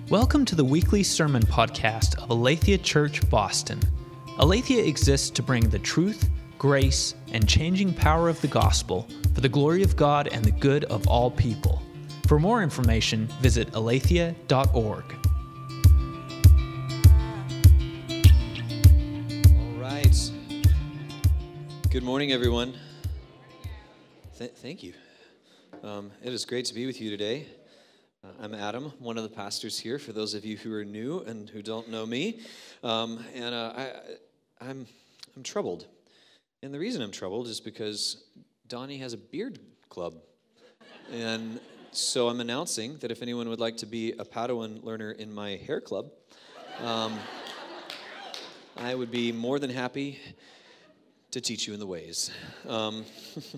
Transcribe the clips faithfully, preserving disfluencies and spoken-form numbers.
Welcome to the weekly sermon podcast of Aletheia Church, Boston. Aletheia exists to bring the truth, grace, and changing power of the gospel for the glory of God and the good of all people. For more information, visit aletheia dot org. All right. Good morning, everyone. Th- thank you. Um, it is great to be with you today. Uh, I'm Adam, one of the pastors here, for those of you who are new and who don't know me. Um, and uh, I, I'm, I'm troubled. And the reason I'm troubled is because Donnie has a beard club. And so I'm announcing that if anyone would like to be a Padawan learner in my hair club, um, I would be more than happy to teach you in the ways. Um,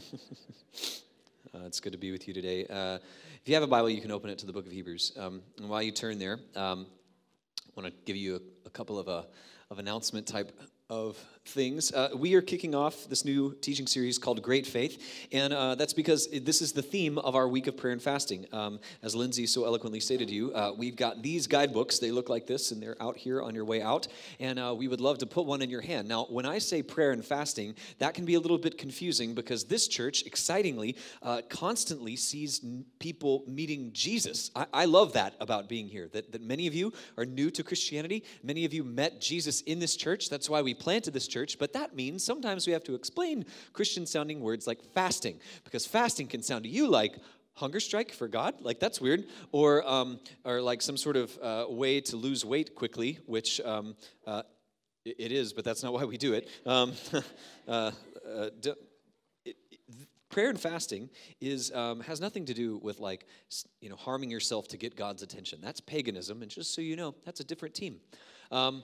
uh, it's good to be with you today. Uh, if you have a Bible, you can open it to the book of Hebrews. Um, and while you turn there, um, I want to give you a, a couple of, uh, of announcement type of things. Uh, we are kicking off this new teaching series called Great Faith, and uh, that's because this is the theme of our week of prayer and fasting. Um, as Lindsay so eloquently stated to you, uh, we've got these guidebooks. They look like this, and they're out here on your way out, and uh, we would love to put one in your hand. Now, when I say prayer and fasting, that can be a little bit confusing because this church, excitingly, uh, constantly sees n- people meeting Jesus. I-, I love that about being here, that, that many of you are new to Christianity. Many of you met Jesus in this church. That's why we planted this church, but that means sometimes we have to explain Christian-sounding words like fasting, because fasting can sound to you like hunger strike for God, like that's weird, or um, or like some sort of uh, way to lose weight quickly, which um, uh, it is, but that's not why we do it. Um, uh, uh, d- Prayer and fasting is um, has nothing to do with like you know harming yourself to get God's attention. That's paganism, and just so you know, that's a different team. Um,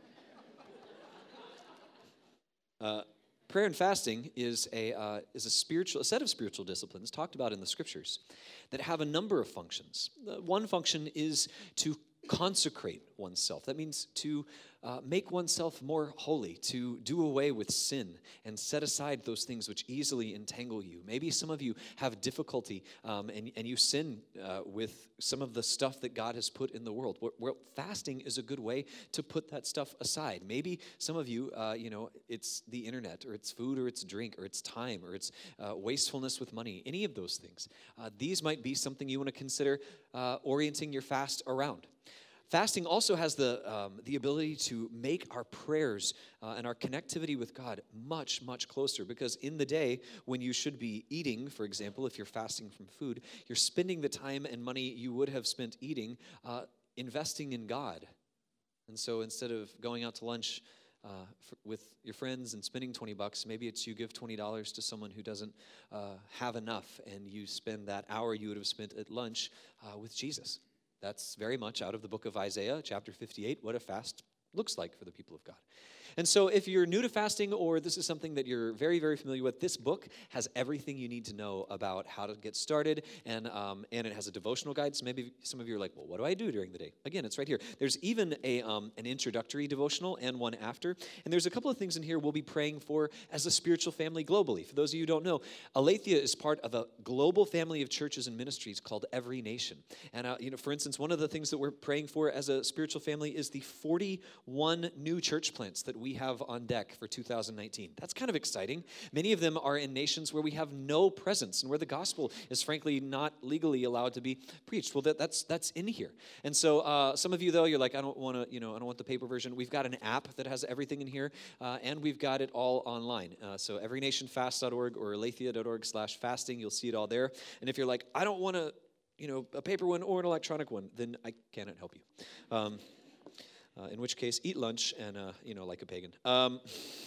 Uh, prayer and fasting is a uh, is a spiritual a set of spiritual disciplines talked about in the scriptures that have a number of functions. Uh, one function is to consecrate oneself. That means to uh, make oneself more holy, to do away with sin and set aside those things which easily entangle you. Maybe some of you have difficulty um, and, and you sin uh, with some of the stuff that God has put in the world. Well, well, fasting is a good way to put that stuff aside. Maybe some of you, uh, you know, it's the internet or it's food or it's drink or it's time or it's uh, wastefulness with money, any of those things. Uh, these might be something you want to consider uh, orienting your fast around. Fasting also has the um, the ability to make our prayers uh, and our connectivity with God much, much closer, because in the day when you should be eating, for example, if you're fasting from food, you're spending the time and money you would have spent eating uh, investing in God. And so instead of going out to lunch uh, for, with your friends and spending twenty bucks, maybe it's you give twenty dollars to someone who doesn't uh, have enough, and you spend that hour you would have spent at lunch uh, with Jesus. That's very much out of the book of Isaiah, chapter fifty-eight, what a fast looks like for the people of God. And so if you're new to fasting or this is something that you're very, very familiar with, this book has everything you need to know about how to get started, and um, and it has a devotional guide. So maybe some of you are like, well, what do I do during the day? Again, it's right here. There's even a um, an introductory devotional and one after. And there's a couple of things in here we'll be praying for as a spiritual family globally. For those of you who don't know, Aletheia is part of a global family of churches and ministries called Every Nation. And uh, you know, for instance, one of the things that we're praying for as a spiritual family is the forty-one new church plants that we have on deck for two thousand nineteen. That's kind of exciting. Many of them are in nations where we have no presence and where the gospel is frankly not legally allowed to be preached. Well, that, that's that's in here. And so uh, some of you, though, you're like, I don't want to, you know, I don't want the paper version. We've got an app that has everything in here, uh, and we've got it all online. Uh, so every nation fast dot org or aletheia dot org slash fasting, you'll see it all there. And if you're like, I don't want to, you know, a paper one or an electronic one, then I cannot help you. Um, Uh, in which case, eat lunch and, uh, you know, like a pagan. Um,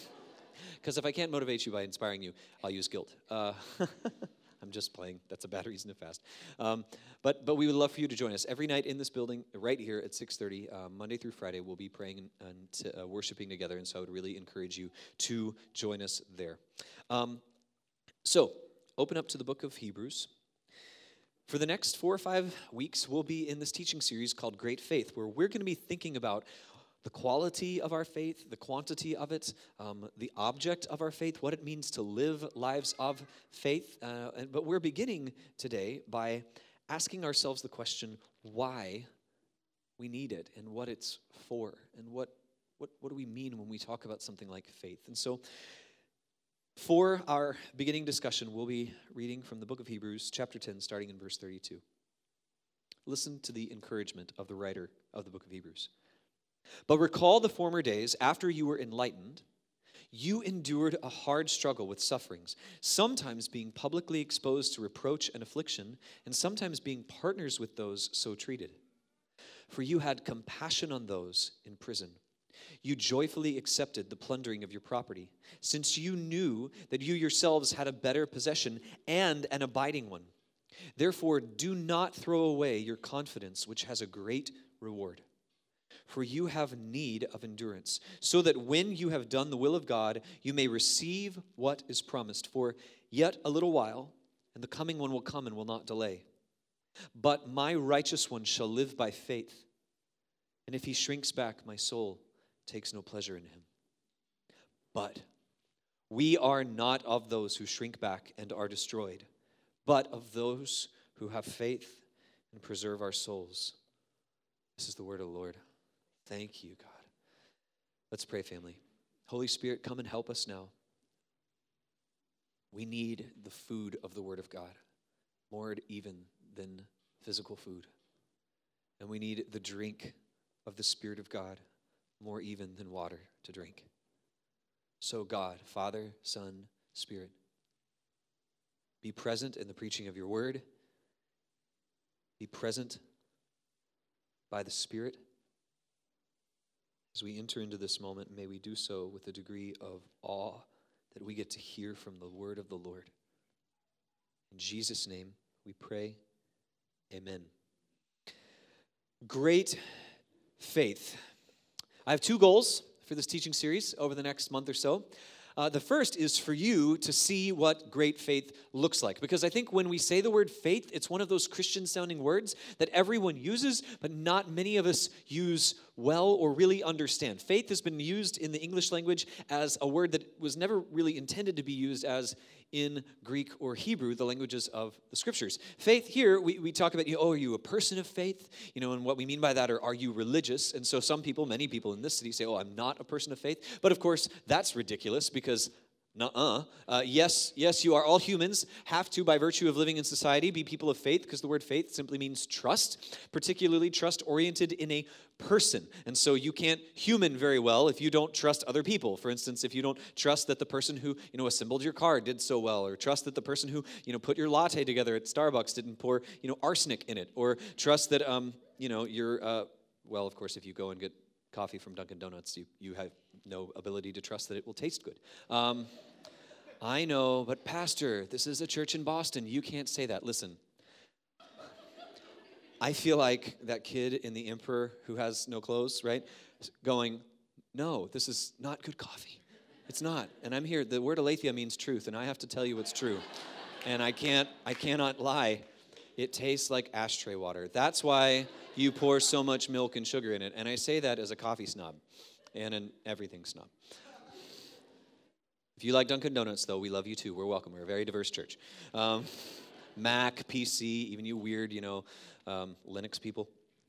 because if I can't motivate you by inspiring you, I'll use guilt. Uh, I'm just playing. That's a bad reason to fast. Um, but but we would love for you to join us every night in this building right here at six thirty, uh, Monday through Friday. We'll be praying and, and uh, worshiping together, and so I would really encourage you to join us there. Um, so open up to the book of Hebrews. For the next four or five weeks, we'll be in this teaching series called Great Faith, where we're going to be thinking about the quality of our faith, the quantity of it, um, the object of our faith, what it means to live lives of faith. Uh, and, but we're beginning today by asking ourselves the question, why we need it and what it's for, and what, what, what do we mean when we talk about something like faith. And so for our beginning discussion, we'll be reading from the book of Hebrews, chapter ten, starting in verse thirty-two. Listen to the encouragement of the writer of the book of Hebrews. But recall the former days after you were enlightened. You endured a hard struggle with sufferings, sometimes being publicly exposed to reproach and affliction, and sometimes being partners with those so treated. For you had compassion on those in prison. You joyfully accepted the plundering of your property, since you knew that you yourselves had a better possession and an abiding one. Therefore, do not throw away your confidence, which has a great reward. For you have need of endurance, so that when you have done the will of God, you may receive what is promised. For yet a little while, and the coming one will come and will not delay. But my righteous one shall live by faith, and if he shrinks back, my soul takes no pleasure in him. But we are not of those who shrink back and are destroyed, but of those who have faith and preserve our souls. This is the word of the Lord. Thank you, God. Let's pray, family. Holy Spirit, come and help us now. We need the food of the word of God, more even than physical food. And we need the drink of the Spirit of God, more even than water to drink. So God, Father, Son, Spirit, be present in the preaching of your word. Be present by the Spirit. As we enter into this moment, may we do so with a degree of awe that we get to hear from the word of the Lord. In Jesus' name we pray, amen. Great faith. I have two goals for this teaching series over the next month or so. Uh, the first is for you to see what great faith looks like. Because I think when we say the word faith, it's one of those Christian-sounding words that everyone uses, but not many of us use well or really understand. Faith has been used in the English language as a word that was never really intended to be used as in Greek or Hebrew, the languages of the scriptures. Faith here, we, we talk about, you know, oh, are you a person of faith? You know, and what we mean by that are, are you religious? And so some people, many people in this city say, oh, I'm not a person of faith. But of course, that's ridiculous because nuh-uh. Uh, yes, yes, you are all humans, have to, by virtue of living in society, be people of faith, because the word faith simply means trust, particularly trust oriented in a person. And so you can't human very well if you don't trust other people. For instance, if you don't trust that the person who, you know, assembled your car did so well, or trust that the person who, you know, put your latte together at Starbucks didn't pour, you know, arsenic in it, or trust that, um, you know, you're, uh, well, of course, if you go and get coffee from Dunkin' Donuts, you, you have no ability to trust that it will taste good. Um, I know, but Pastor, this is a church in Boston. You can't say that. Listen, I feel like that kid in The Emperor who has no clothes, right? Going, no, this is not good coffee. It's not. And I'm here. The word aletheia means truth, and I have to tell you it's true. And I can't, I cannot lie. It tastes like ashtray water. That's why you pour so much milk and sugar in it. And I say that as a coffee snob and an everything snob. If you like Dunkin' Donuts, though, we love you too. We're welcome. We're a very diverse church. Um, Mac, P C, even you weird, you know, um, Linux people.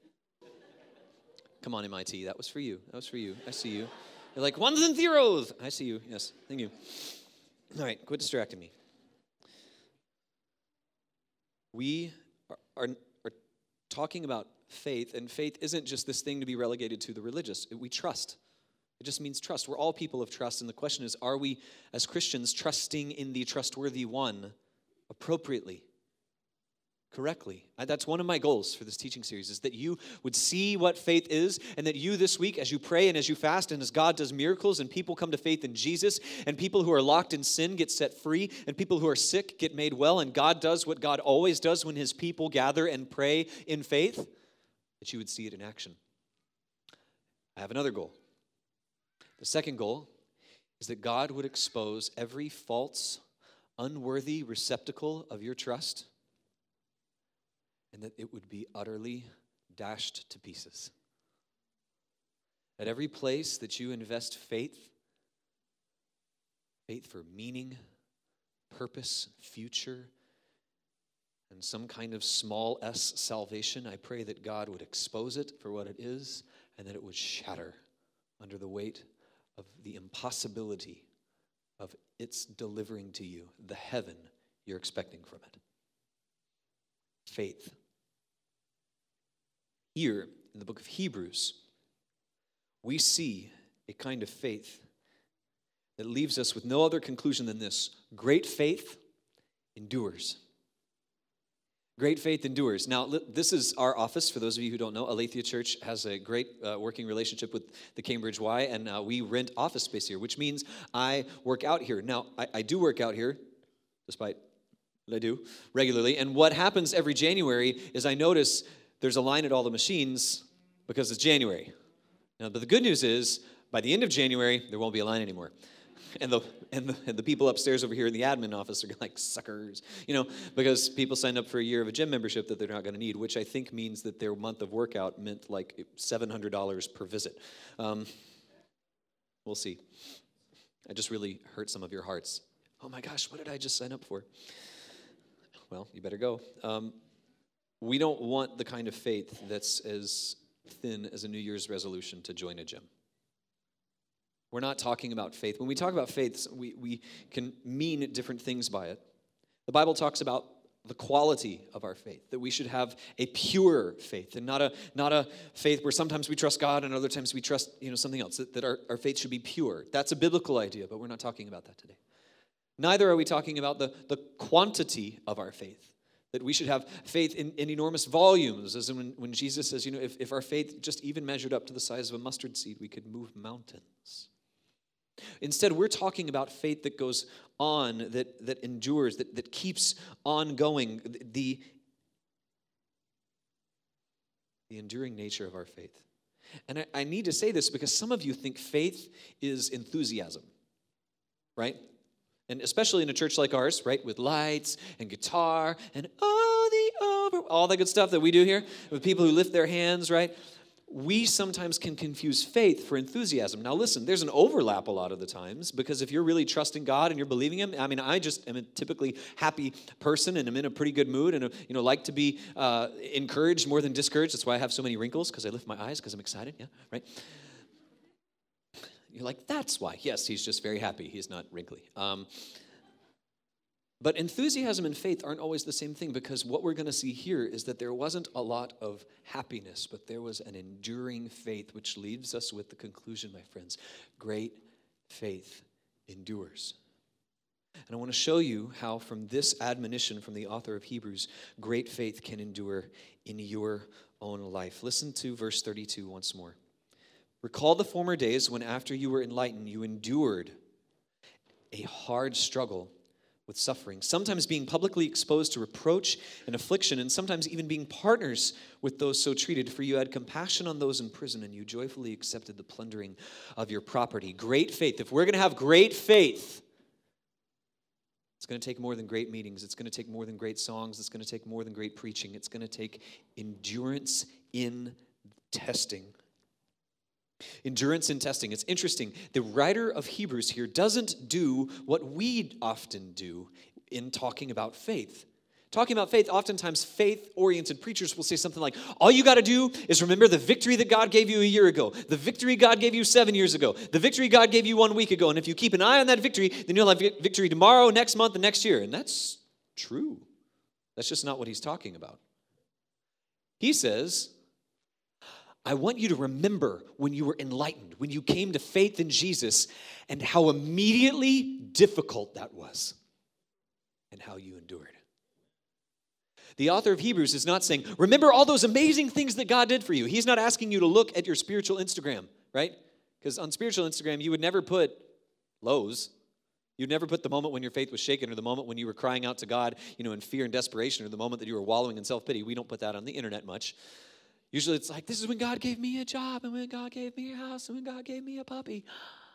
Come on, M I T. That was for you. That was for you. I see you. You're like, ones and zeros. I see you. Yes. Thank you. All right. Quit distracting me. We are, are, are talking about faith, and faith isn't just this thing to be relegated to the religious. We trust. It just means trust. We're all people of trust, and the question is, are we, as Christians, trusting in the trustworthy one appropriately, correctly? I, that's one of my goals for this teaching series, is that you would see what faith is, and that you this week, as you pray and as you fast, and as God does miracles, and people come to faith in Jesus, and people who are locked in sin get set free, and people who are sick get made well, and God does what God always does when his people gather and pray in faith, that you would see it in action. I have another goal. The second goal is that God would expose every false, unworthy receptacle of your trust, and that it would be utterly dashed to pieces. At every place that you invest faith, faith for meaning, purpose, future, and some kind of small s salvation, I pray that God would expose it for what it is and that it would shatter under the weight of the impossibility of its delivering to you the heaven you're expecting from it. Faith. Here in the book of Hebrews, we see a kind of faith that leaves us with no other conclusion than this: great faith endures. Great faith endures. Now, this is our office. For those of you who don't know, Aletheia Church has a great uh, working relationship with the Cambridge Y, and uh, we rent office space here, which means I work out here. Now, I, I do work out here, despite what I do regularly, and what happens every January is I notice there's a line at all the machines because it's January. Now, but the good news is, by the end of January, there won't be a line anymore. And the, and the and the people upstairs over here in the admin office are like suckers, you know, because people signed up for a year of a gym membership that they're not going to need, which I think means that their month of workout meant like seven hundred dollars per visit. Um, we'll see. I just really hurt some of your hearts. Oh my gosh, what did I just sign up for? Well, you better go. Um, we don't want the kind of faith that's as thin as a New Year's resolution to join a gym. We're not talking about faith. When we talk about faith, we, we can mean different things by it. The Bible talks about the quality of our faith, that we should have a pure faith and not a not a faith where sometimes we trust God and other times we trust, you know, something else, that, that our, our faith should be pure. That's a biblical idea, but we're not talking about that today. Neither are we talking about the, the quantity of our faith, that we should have faith in, in enormous volumes, as in when, when Jesus says, you know, if, if our faith just even measured up to the size of a mustard seed, we could move mountains. Instead, we're talking about faith that goes on, that, that endures, that, that keeps on going, the, the enduring nature of our faith. And I, I need to say this because some of you think faith is enthusiasm, right? And especially in a church like ours, right, with lights and guitar and oh, the over, all that good stuff that we do here, with people who lift their hands, right? We sometimes can confuse faith for enthusiasm. Now listen, there's an overlap a lot of the times, because if you're really trusting God and you're believing Him, I mean, I just am a typically happy person and I'm in a pretty good mood and, you know, like to be uh, encouraged more than discouraged. That's why I have so many wrinkles, because I lift my eyes because I'm excited, yeah, right? You're like, that's why. Yes, he's just very happy. He's not wrinkly. Um, But enthusiasm and faith aren't always the same thing, because what we're going to see here is that there wasn't a lot of happiness, but there was an enduring faith, which leaves us with the conclusion, my friends, great faith endures. And I want to show you how from this admonition from the author of Hebrews, great faith can endure in your own life. Listen to verse thirty-two once more. Recall the former days when after you were enlightened, you endured a hard struggle with suffering, sometimes being publicly exposed to reproach and affliction, and sometimes even being partners with those so treated. For you had compassion on those in prison, and you joyfully accepted the plundering of your property. Great faith. If we're going to have great faith, it's going to take more than great meetings. It's going to take more than great songs. It's going to take more than great preaching. It's going to take endurance in testing. Endurance in testing. It's interesting. The writer of Hebrews here doesn't do what we often do in talking about faith. Talking about faith, oftentimes faith-oriented preachers will say something like, all you got to do is remember the victory that God gave you a year ago, the victory God gave you seven years ago, the victory God gave you one week ago, and if you keep an eye on that victory, then you'll have victory tomorrow, next month, and next year. And that's true. That's just not what he's talking about. He says, I want you to remember when you were enlightened, when you came to faith in Jesus, and how immediately difficult that was, and how you endured. The author of Hebrews is not saying, remember all those amazing things that God did for you. He's not asking you to look at your spiritual Instagram, right? Because on spiritual Instagram, you would never put lows. You'd never put the moment when your faith was shaken, or the moment when you were crying out to God, you know, in fear and desperation, or the moment that you were wallowing in self-pity. We don't put that on the internet much. Usually it's like, this is when God gave me a job, and when God gave me a house, and when God gave me a puppy.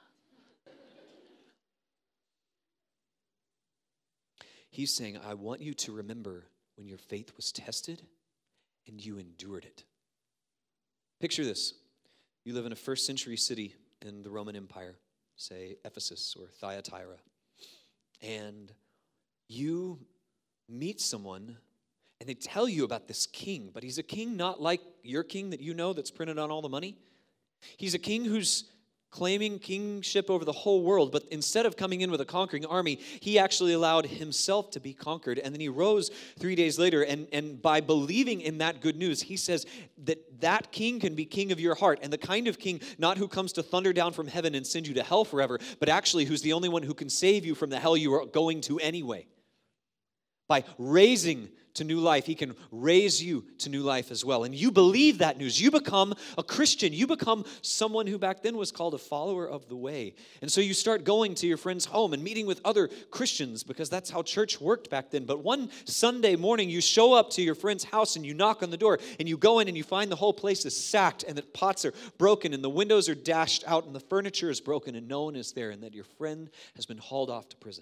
He's saying, I want you to remember when your faith was tested and you endured it. Picture this. You live in a first century city in the Roman Empire, say Ephesus or Thyatira, and you meet someone And they tell you about this king, but he's a king not like your king that you know that's printed on all the money. He's a king who's claiming kingship over the whole world, but instead of coming in with a conquering army, he actually allowed himself to be conquered. And then he rose three days later, and, and by believing in that good news, he says that that king can be king of your heart, and the kind of king not who comes to thunder down from heaven and send you to hell forever, but actually who's the only one who can save you from the hell you are going to anyway. By raising to new life, he can raise you to new life as well. And you believe that news. You become a Christian. You become someone who back then was called a follower of the way. And so you start going to your friend's home and meeting with other Christians because that's how church worked back then. But one Sunday morning, you show up to your friend's house and you knock on the door and you go in and you find the whole place is sacked and that pots are broken and the windows are dashed out and the furniture is broken and no one is there and that your friend has been hauled off to prison.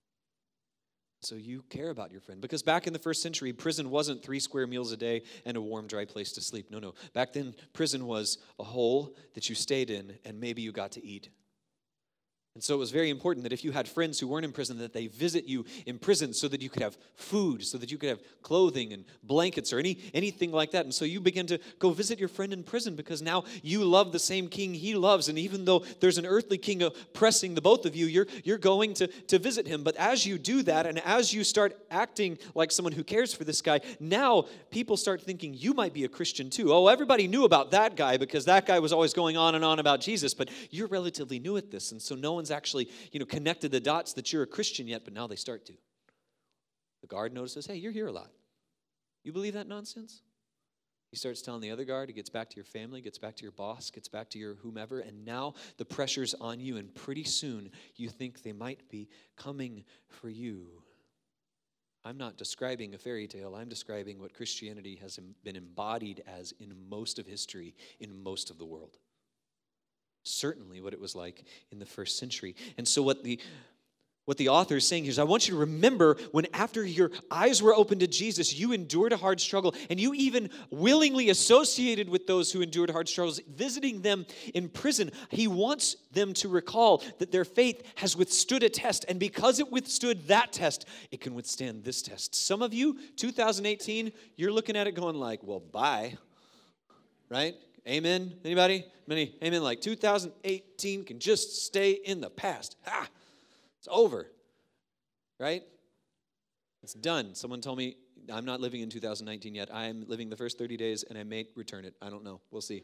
So you care about your friend. Because back in the first century, prison wasn't three square meals a day and a warm, dry place to sleep. No, no. Back then, prison was a hole that you stayed in and maybe you got to eat. And so it was very important that if you had friends who weren't in prison, that they visit you in prison so that you could have food, so that you could have clothing and blankets or any anything like that. And so you begin to go visit your friend in prison because now you love the same king he loves. And even though there's an earthly king oppressing the both of you, you're, you're going to, to visit him. But as you do that and as you start acting like someone who cares for this guy, now people start thinking you might be a Christian too. Oh, everybody knew about that guy because that guy was always going on and on about Jesus, but you're relatively new at this. And so no one's actually, you know, connected the dots that you're a Christian yet, but now they start to. The guard notices, hey, you're here a lot. You believe that nonsense? He starts telling the other guard, he gets back to your family, gets back to your boss, gets back to your whomever, and now the pressure's on you, and pretty soon you think they might be coming for you. I'm not describing a fairy tale. I'm describing what Christianity has been embodied as in most of history, in most of the world. Certainly what it was like in the first century. And so what the what the author is saying here is, I want you to remember when after your eyes were opened to Jesus, you endured a hard struggle, and you even willingly associated with those who endured hard struggles, visiting them in prison. He wants them to recall that their faith has withstood a test, and because it withstood that test, it can withstand this test. Some of you, two thousand eighteen, you're looking at it going like, well, bye, right? Amen? Anybody? Many? Amen. Like two thousand eighteen can just stay in the past. Ha! It's over. Right? It's done. Someone told me, I'm not living in two thousand nineteen yet. I am living the first thirty days and I may return it. I don't know. We'll see.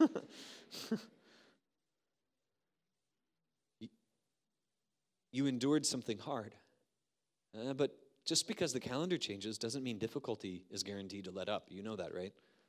You endured something hard. Uh, but just because the calendar changes doesn't mean difficulty is guaranteed to let up. You know that, right?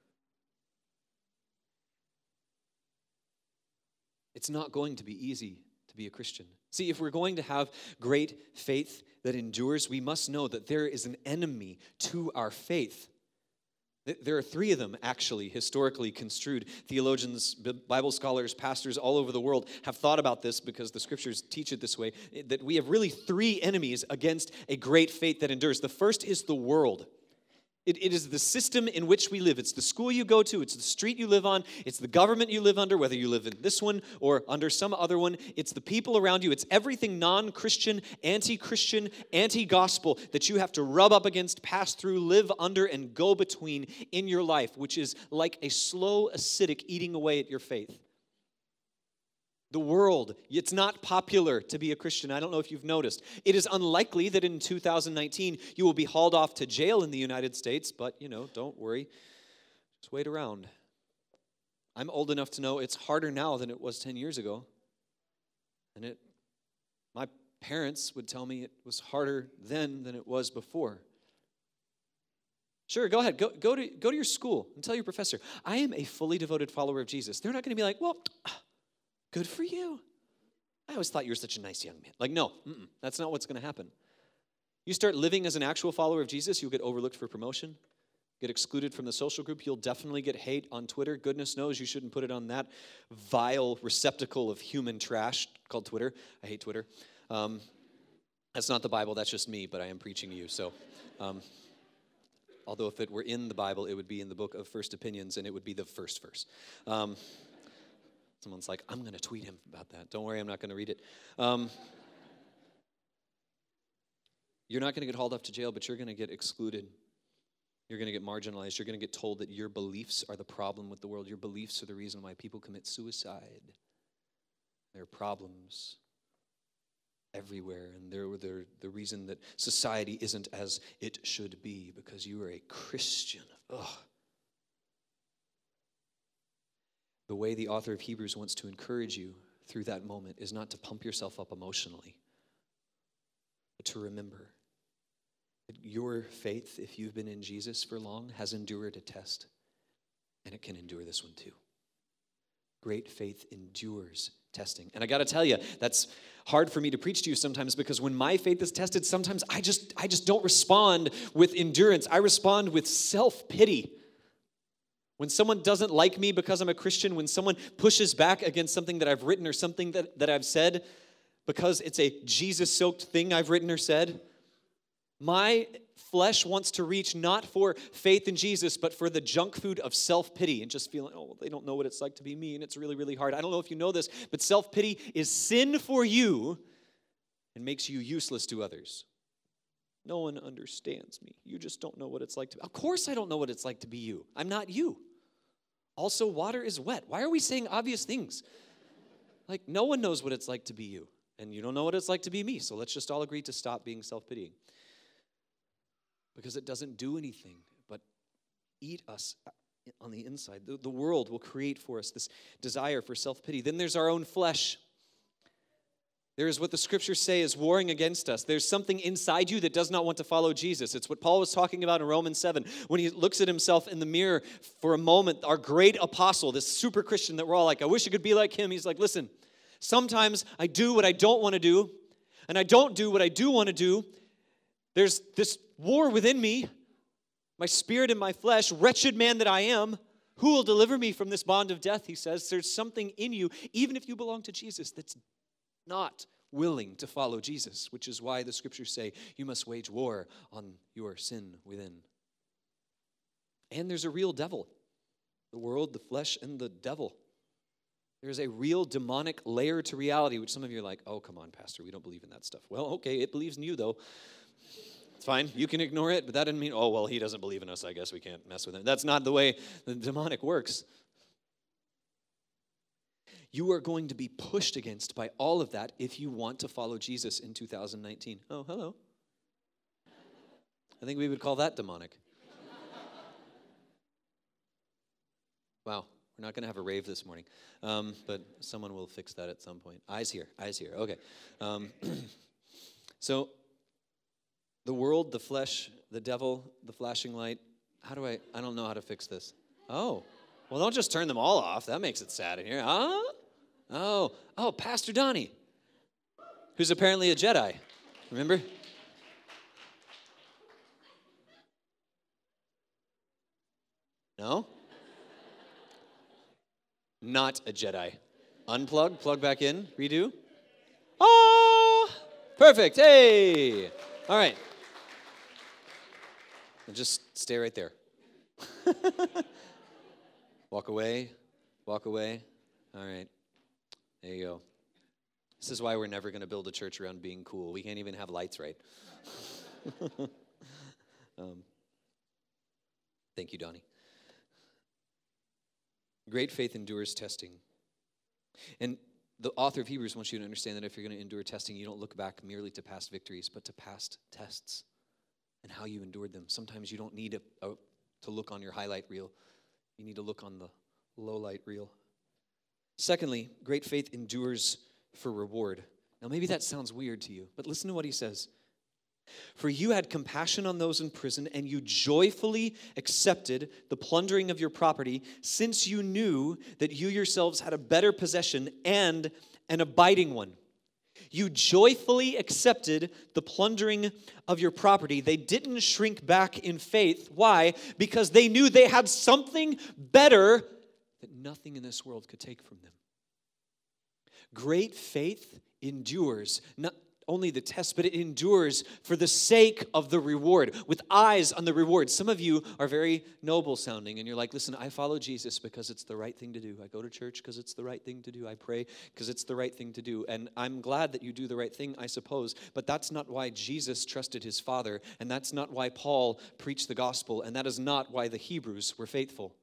It's not going to be easy to be a Christian. See, if we're going to have great faith that endures, we must know that there is an enemy to our faith. There are three of them, actually, historically construed. Theologians, Bible scholars, pastors all over the world have thought about this because the scriptures teach it this way, that we have really three enemies against a great faith that endures. The first is the world. It, it is the system in which we live. It's the school you go to. It's the street you live on. It's the government you live under, whether you live in this one or under some other one. It's the people around you. It's everything non-Christian, anti-Christian, anti-gospel that you have to rub up against, pass through, live under, and go between in your life, which is like a slow acidic eating away at your faith. The world, it's not popular to be a Christian. I don't know if you've noticed. It is unlikely that in two thousand nineteen you will be hauled off to jail in the United States, but, you know, don't worry. Just wait around. I'm old enough to know it's harder now than it was ten years ago. And it, my parents would tell me it was harder then than it was before. Sure, go ahead. Go, go, to, go to your school and tell your professor, I am a fully devoted follower of Jesus. They're not going to be like, well, good for you. I always thought you were such a nice young man. Like, no, mm-mm, that's not what's going to happen. You start living as an actual follower of Jesus, you'll get overlooked for promotion, get excluded from the social group. You'll definitely get hate on Twitter. Goodness knows you shouldn't put it on that vile receptacle of human trash called Twitter. I hate Twitter. Um, that's not the Bible. That's just me, but I am preaching to you. So, um, although if it were in the Bible, it would be in the book of First Opinions, and it would be the first verse. Um Someone's like, I'm going to tweet him about that. Don't worry, I'm not going to read it. Um, you're not going to get hauled up to jail, but you're going to get excluded. You're going to get marginalized. You're going to get told that your beliefs are the problem with the world. Your beliefs are the reason why people commit suicide. There are problems everywhere, and they're, they're the reason that society isn't as it should be, because you are a Christian. Ugh. The way the author of Hebrews wants to encourage you through that moment is not to pump yourself up emotionally, but to remember that your faith, if you've been in Jesus for long, has endured a test, and it can endure this one too. Great faith endures testing. And I got to tell you, that's hard for me to preach to you sometimes, because when my faith is tested, sometimes I just I just don't respond with endurance. I respond with self-pity. When someone doesn't like me because I'm a Christian, when someone pushes back against something that I've written or something that, that I've said because it's a Jesus-soaked thing I've written or said, my flesh wants to reach not for faith in Jesus, but for the junk food of self-pity and just feeling, oh, they don't know what it's like to be me, and it's really, really hard. I don't know if you know this, but self-pity is sin for you and makes you useless to others. No one understands me. You just don't know what it's like to be. Of course I don't know what it's like to be you. I'm not you. Also, water is wet. Why are we saying obvious things? Like, no one knows what it's like to be you, and you don't know what it's like to be me, so let's just all agree to stop being self-pitying. Because it doesn't do anything but eat us on the inside. The, the world will create for us this desire for self-pity. Then there's our own flesh. There is what the scriptures say is warring against us. There's something inside you that does not want to follow Jesus. It's what Paul was talking about in Romans seven. When he looks at himself in the mirror for a moment, our great apostle, this super Christian that we're all like, I wish I could be like him. He's like, listen, sometimes I do what I don't want to do, and I don't do what I do want to do. There's this war within me, my spirit and my flesh, wretched man that I am. Who will deliver me from this bond of death, he says. There's something in you, even if you belong to Jesus, that's not willing to follow Jesus, which is why the scriptures say you must wage war on your sin within. And there's a real devil, the world, the flesh, and the devil. There's a real demonic layer to reality, which some of you are like, oh, come on, Pastor, we don't believe in that stuff. Well, okay, it believes in you, though. It's fine. You can ignore it, but that doesn't mean, oh, well, he doesn't believe in us. I guess we can't mess with him. That's not the way the demonic works. You are going to be pushed against by all of that if you want to follow Jesus in two thousand nineteen. Oh, hello. I think we would call that demonic. Wow, we're not going to have a rave this morning, um, but someone will fix that at some point. Eyes here, eyes here. Okay. Um, so the world, the flesh, the devil, the flashing light. How do I, I don't know how to fix this. Oh, well, don't just turn them all off. That makes it sad in here. Huh? Oh, oh, Pastor Donnie, who's apparently a Jedi. Remember? No? Not a Jedi. Unplug, plug back in, redo. Oh, perfect. Hey. All right. And just stay right there. Walk away. Walk away. All right. There you go. This is why we're never going to build a church around being cool. We can't even have lights right. um, thank you, Donnie. Great faith endures testing. And the author of Hebrews wants you to understand that if you're going to endure testing, you don't look back merely to past victories, but to past tests and how you endured them. Sometimes you don't need a, a, to look on your highlight reel. You need to look on the low light reel. Secondly, great faith endures for reward. Now, maybe that sounds weird to you, but listen to what he says. For you had compassion on those in prison, and you joyfully accepted the plundering of your property, since you knew that you yourselves had a better possession and an abiding one. You joyfully accepted the plundering of your property. They didn't shrink back in faith. Why? Because they knew they had something better that nothing in this world could take from them. Great faith endures. Not, only the test, but it endures for the sake of the reward, with eyes on the reward. Some of you are very noble sounding, and you're like, listen, I follow Jesus because it's the right thing to do. I go to church because it's the right thing to do. I pray because it's the right thing to do. And I'm glad that you do the right thing, I suppose, but that's not why Jesus trusted his Father, and that's not why Paul preached the gospel, and that is not why the Hebrews were faithful.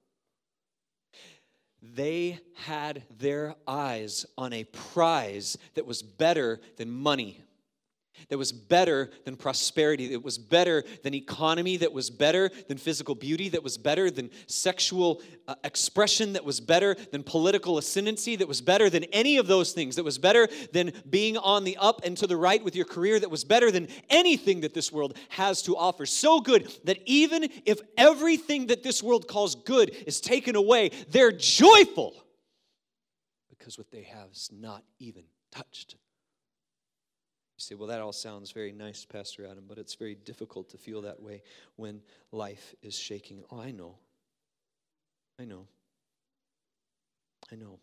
They had their eyes on a prize that was better than money, that was better than prosperity, that was better than economy, that was better than physical beauty, that was better than sexual uh, expression, that was better than political ascendancy, that was better than any of those things, that was better than being on the up and to the right with your career, that was better than anything that this world has to offer. So good that even if everything that this world calls good is taken away, they're joyful because what they have is not even touched. You say, well, that all sounds very nice, Pastor Adam, but it's very difficult to feel that way when life is shaking. Oh, I know. I know. I know.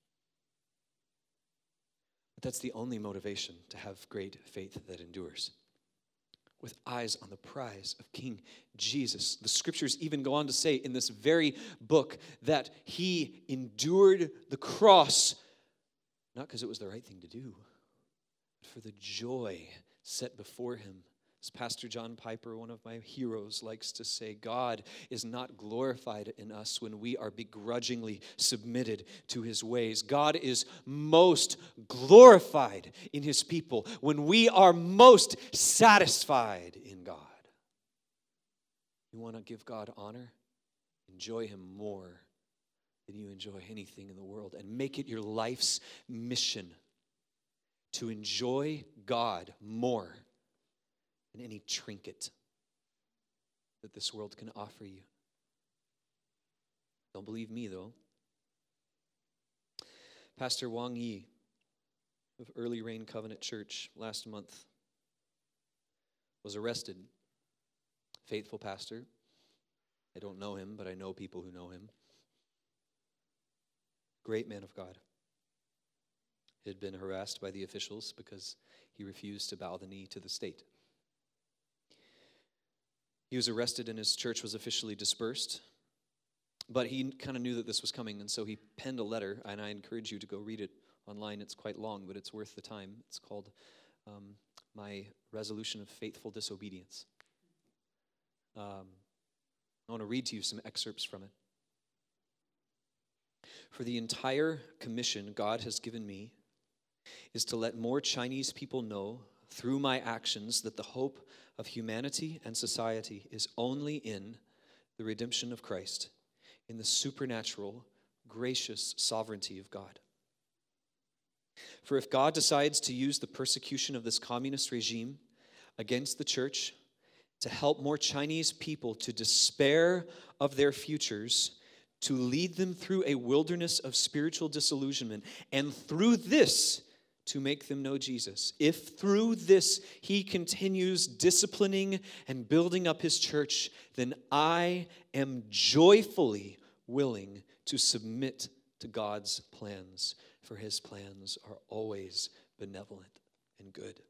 But that's the only motivation to have great faith that endures. With eyes on the prize of King Jesus. The scriptures even go on to say in this very book that he endured the cross, not because it was the right thing to do, for the joy set before him. As Pastor John Piper, one of my heroes, likes to say, God is not glorified in us when we are begrudgingly submitted to his ways. God is most glorified in his people when we are most satisfied in God. You want to give God honor? Enjoy him more than you enjoy anything in the world, and make it your life's mission to enjoy God more than any trinket that this world can offer you. Don't believe me, though. Pastor Wang Yi of Early Rain Covenant Church last month was arrested. Faithful pastor. I don't know him, but I know people who know him. Great man of God. He had been harassed by the officials because he refused to bow the knee to the state. He was arrested and his church was officially dispersed. But he kind of knew that this was coming, and so he penned a letter, and I encourage you to go read it online. It's quite long, but it's worth the time. It's called um, My Resolution of Faithful Disobedience. Um, I want to read to you some excerpts from it. For the entire commission God has given me is to let more Chinese people know through my actions that the hope of humanity and society is only in the redemption of Christ, in the supernatural, gracious sovereignty of God. For if God decides to use the persecution of this communist regime against the church to help more Chinese people to despair of their futures, to lead them through a wilderness of spiritual disillusionment, and through this to make them know Jesus. If through this he continues disciplining and building up his church, then I am joyfully willing to submit to God's plans, for his plans are always benevolent and good.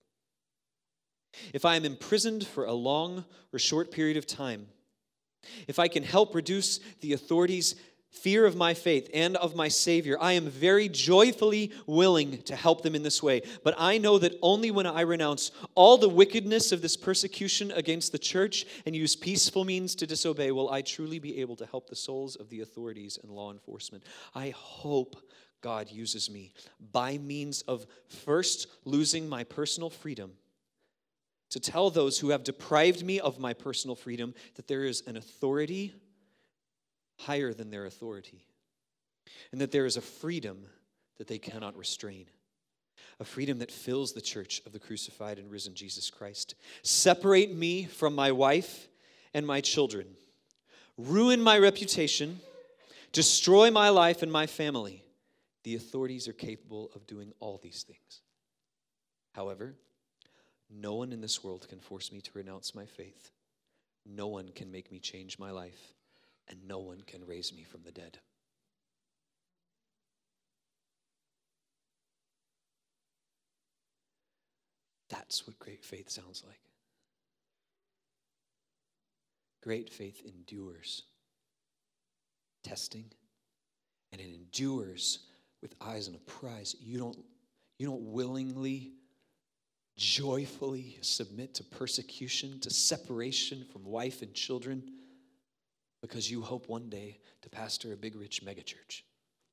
If I am imprisoned for a long or short period of time, if I can help reduce the authorities' fear of my faith and of my Savior, I am very joyfully willing to help them in this way. But I know that only when I renounce all the wickedness of this persecution against the church and use peaceful means to disobey, will I truly be able to help the souls of the authorities and law enforcement. I hope God uses me by means of first losing my personal freedom to tell those who have deprived me of my personal freedom that there is an authority higher than their authority, and that there is a freedom that they cannot restrain, a freedom that fills the church of the crucified and risen Jesus Christ. Separate me from my wife and my children, ruin my reputation, destroy my life and my family. The authorities are capable of doing all these things. However, no one in this world can force me to renounce my faith. No one can make me change my life. And no one can raise me from the dead. That That's what great faith sounds like. Great faith endures testing, and it endures with eyes on a prize. You don't, you don't willingly, joyfully submit to persecution, to separation from wife and children, because you hope one day to pastor a big, rich megachurch.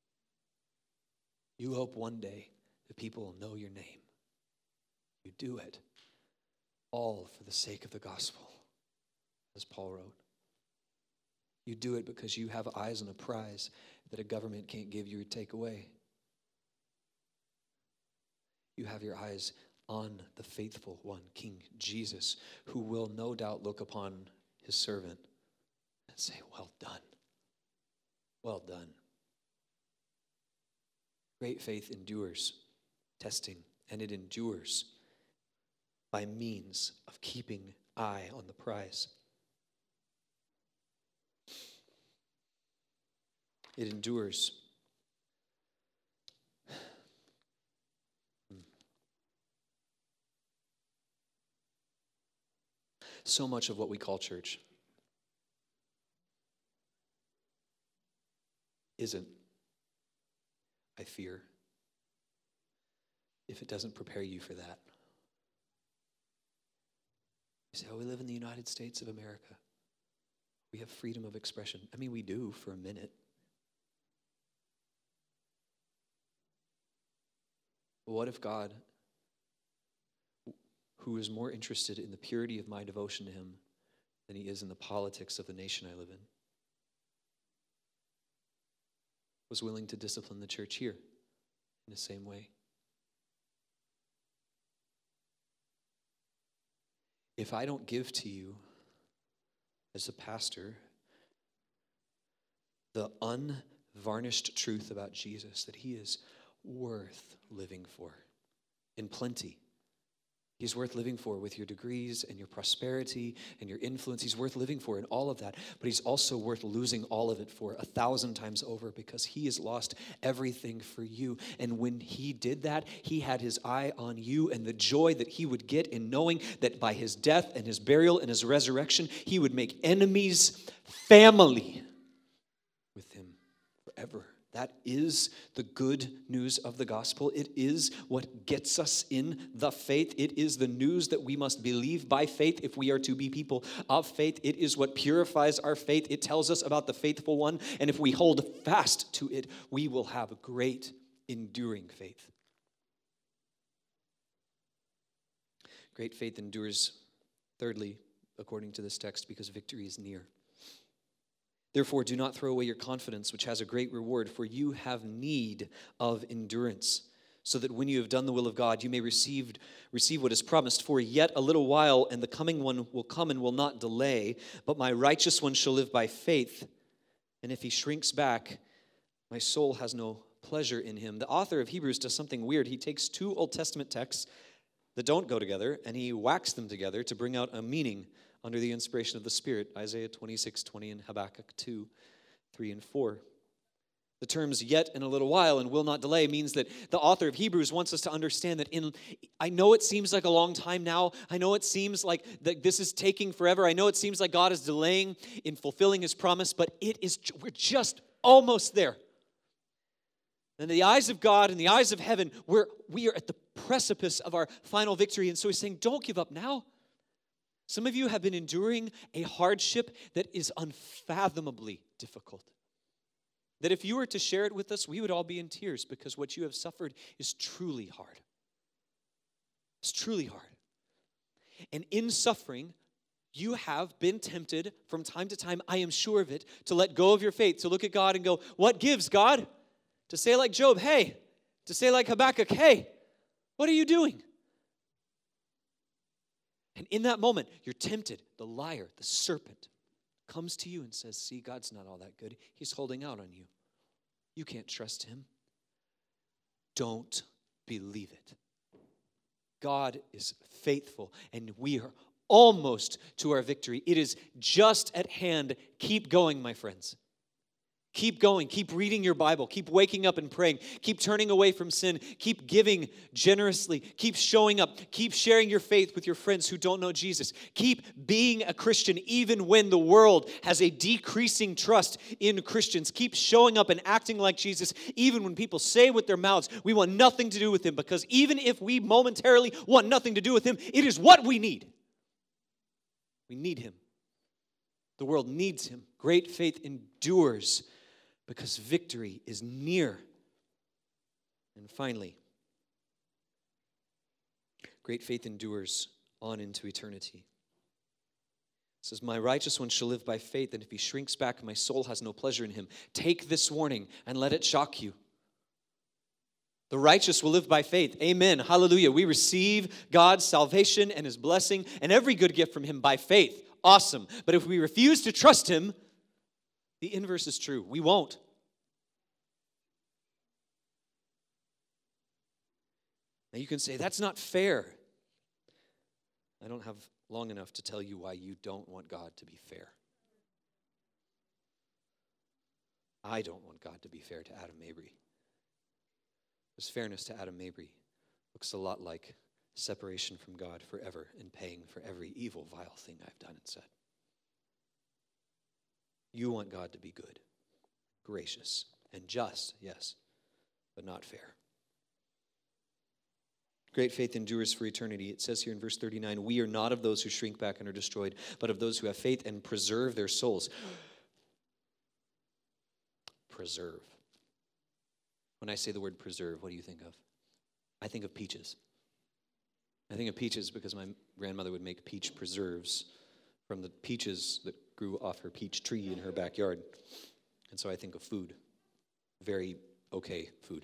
You hope one day that people will know your name. You do it all for the sake of the gospel, as Paul wrote. You do it because you have eyes on a prize that a government can't give you or take away. You have your eyes on the faithful one, King Jesus, who will no doubt look upon his servant and say, well done. Well done. Great faith endures testing, and it endures by means of keeping eye on the prize. It endures. So much of what we call church isn't, I fear, if it doesn't prepare you for that. You say, oh, we live in the United States of America. We have freedom of expression. I mean, we do for a minute. But what if God, who is more interested in the purity of my devotion to him than he is in the politics of the nation I live in, was willing to discipline the church here in the same way? If I don't give to you, as a pastor, the unvarnished truth about Jesus, that he is worth living for in plenty. He's worth living for with your degrees and your prosperity and your influence. He's worth living for in all of that. But he's also worth losing all of it for a thousand times over, because he has lost everything for you. And when he did that, he had his eye on you, and the joy that he would get in knowing that by his death and his burial and his resurrection, he would make enemies family with him forever. That is the good news of the gospel. It is what gets us in the faith. It is the news that we must believe by faith if we are to be people of faith. It is what purifies our faith. It tells us about the faithful one. And if we hold fast to it, we will have a great, enduring faith. Great faith endures, thirdly, according to this text, because victory is near. Therefore, do not throw away your confidence, which has a great reward, for you have need of endurance, so that when you have done the will of God, you may receive, receive what is promised. For yet a little while, and the coming one will come and will not delay, but my righteous one shall live by faith. And if he shrinks back, my soul has no pleasure in him. The author of Hebrews does something weird. He takes two Old Testament texts that don't go together, and he whacks them together to bring out a meaning under the inspiration of the Spirit, Isaiah twenty-six twenty and Habakkuk two, three and four. The terms yet in a little while and will not delay means that the author of Hebrews wants us to understand that in, I know it seems like a long time now. I know it seems like that this is taking forever. I know it seems like God is delaying in fulfilling his promise, but it is, we're just almost there. And in the eyes of God and the eyes of heaven, we're, we are at the precipice of our final victory. And so he's saying, don't give up now. Some of you have been enduring a hardship that is unfathomably difficult. That if you were to share it with us, we would all be in tears, because what you have suffered is truly hard. It's truly hard. And in suffering, you have been tempted from time to time, I am sure of it, to let go of your faith, to look at God and go, what gives, God? To say like Job, hey. To say like Habakkuk, hey, what are you doing? And in that moment, you're tempted. The liar, the serpent, comes to you and says, see, God's not all that good. He's holding out on you. You can't trust him. Don't believe it. God is faithful, and we are almost to our victory. It is just at hand. Keep going, my friends. Keep going. Keep reading your Bible. Keep waking up and praying. Keep turning away from sin. Keep giving generously. Keep showing up. Keep sharing your faith with your friends who don't know Jesus. Keep being a Christian even when the world has a decreasing trust in Christians. Keep showing up and acting like Jesus even when people say with their mouths, we want nothing to do with him, because even if we momentarily want nothing to do with him, it is what we need. We need him. The world needs him. Great faith endures because victory is near. And finally, great faith endures on into eternity. It says, my righteous one shall live by faith, and if he shrinks back, my soul has no pleasure in him. Take this warning and let it shock you. The righteous will live by faith. Amen. Hallelujah. We receive God's salvation and his blessing and every good gift from him by faith. Awesome. But if we refuse to trust him, the inverse is true. We won't. Now you can say, that's not fair. I don't have long enough to tell you why you don't want God to be fair. I don't want God to be fair to Adam Mabry. Because fairness to Adam Mabry looks a lot like separation from God forever and paying for every evil, vile thing I've done and said. You want God to be good, gracious, and just, yes, but not fair. Great faith endures for eternity. It says here in verse thirty-nine, we are not of those who shrink back and are destroyed, but of those who have faith and preserve their souls. Preserve. When I say the word preserve, what do you think of? I think of peaches. I think of peaches because my grandmother would make peach preserves from the peaches that grew off her peach tree in her backyard. And so I think of food. Very okay food.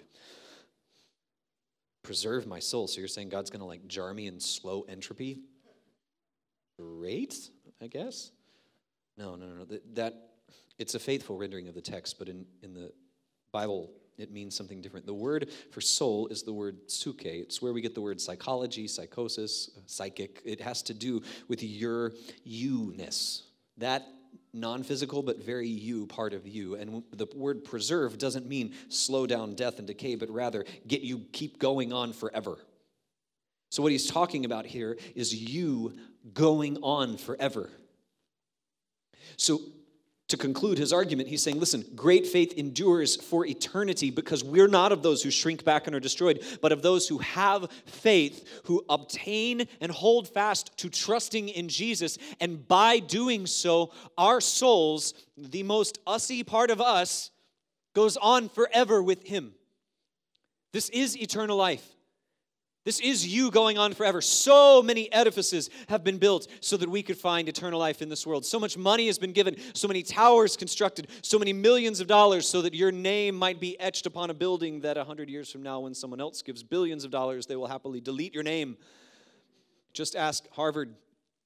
Preserve my soul. So you're saying God's going to like jar me in slow entropy? Great, I guess. No, no, no, no. That, that it's a faithful rendering of the text, but in, in the Bible, it means something different. The word for soul is the word psyche. It's where we get the word psychology, psychosis, psychic. It has to do with your you-ness. That non-physical but very you part of you. And the word preserve doesn't mean slow down death and decay, but rather get you keep going on forever. So what he's talking about here is you going on forever. So to conclude his argument, he's saying, listen, great faith endures for eternity because we're not of those who shrink back and are destroyed, but of those who have faith, who obtain and hold fast to trusting in Jesus. And by doing so, our souls, the most ussy part of us, goes on forever with him. This is eternal life. This is you going on forever. So many edifices have been built so that we could find eternal life in this world. So much money has been given, so many towers constructed, so many millions of dollars so that your name might be etched upon a building that a hundred years from now, when someone else gives billions of dollars, they will happily delete your name. Just ask Harvard.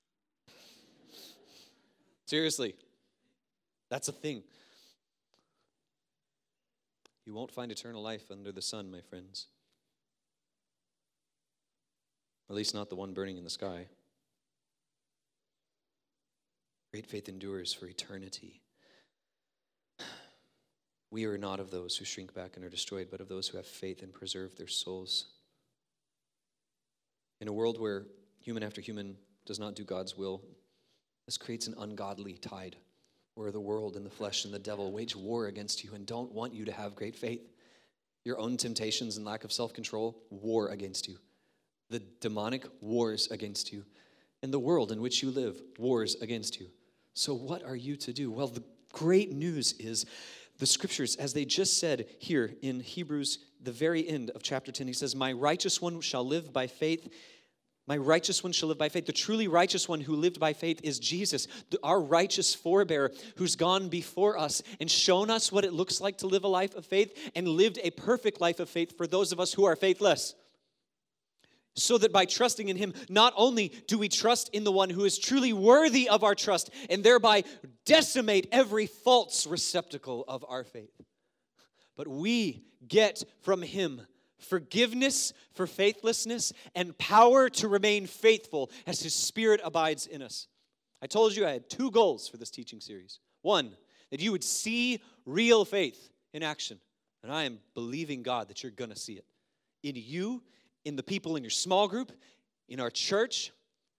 Seriously, that's a thing. You won't find eternal life under the sun, my friends. At least not the one burning in the sky. Great faith endures for eternity. We are not of those who shrink back and are destroyed, but of those who have faith and preserve their souls. In a world where human after human does not do God's will, this creates an ungodly tide where the world and the flesh and the devil wage war against you and don't want you to have great faith. Your own temptations and lack of self-control war against you. The demonic wars against you, and the world in which you live wars against you. So what are you to do? Well, the great news is the scriptures, as they just said here in Hebrews, the very end of chapter ten, he says, my righteous one shall live by faith. My righteous one shall live by faith. The truly righteous one who lived by faith is Jesus, our righteous forebearer who's gone before us and shown us what it looks like to live a life of faith and lived a perfect life of faith for those of us who are faithless. So that by trusting in him, not only do we trust in the one who is truly worthy of our trust and thereby decimate every false receptacle of our faith, but we get from him forgiveness for faithlessness and power to remain faithful as his Spirit abides in us. I told you I had two goals for this teaching series. One, that you would see real faith in action. And I am believing, God, that you're going to see it in you, in the people in your small group, in our church,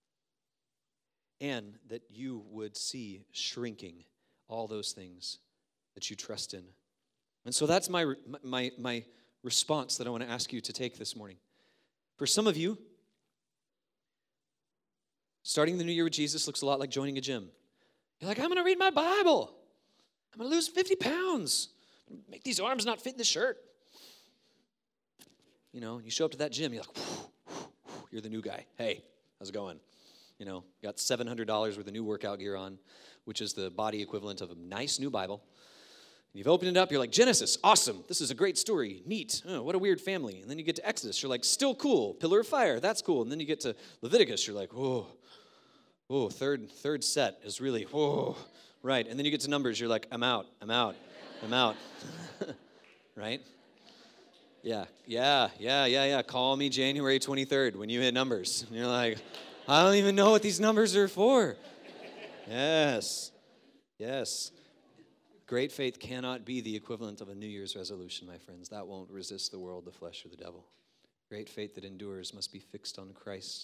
and that you would see shrinking all those things that you trust in. And so that's my, my, my response that I want to ask you to take this morning. For some of you, starting the new year with Jesus looks a lot like joining a gym. You're like, I'm going to read my Bible. I'm going to lose fifty pounds. Make these arms not fit in the shirt. You know, you show up to that gym, you're like, whew, whew, whew, you're the new guy. Hey, how's it going? You know, got seven hundred dollars worth of new workout gear on, which is the body equivalent of a nice new Bible. And you've opened it up, you're like, Genesis, awesome. This is a great story. Neat. Oh, what a weird family. And then you get to Exodus, you're like, still cool. Pillar of fire, that's cool. And then you get to Leviticus, you're like, whoa, whoa, third, third set is really, whoa, right. And then you get to Numbers, you're like, I'm out, I'm out, I'm out. Right? Yeah, yeah, yeah, yeah, yeah. Call me January twenty-third when you hit Numbers. And you're like, I don't even know what these numbers are for. Yes, yes. Great faith cannot be the equivalent of a New Year's resolution, my friends. That won't resist the world, the flesh, or the devil. Great faith that endures must be fixed on Christ.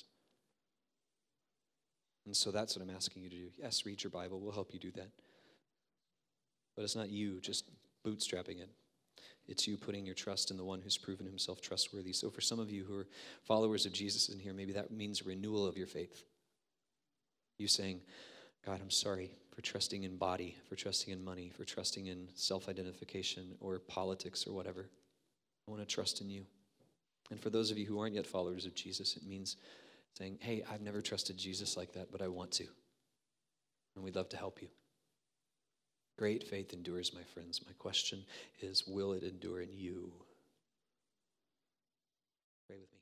And so that's what I'm asking you to do. Yes, read your Bible. We'll help you do that. But it's not you just bootstrapping it. It's you putting your trust in the one who's proven himself trustworthy. So for some of you who are followers of Jesus in here, maybe that means renewal of your faith. You saying, God, I'm sorry for trusting in body, for trusting in money, for trusting in self-identification or politics or whatever. I want to trust in you. And for those of you who aren't yet followers of Jesus, it means saying, hey, I've never trusted Jesus like that, but I want to. And we'd love to help you. Great faith endures, my friends. My question is, will it endure in you? Pray with me.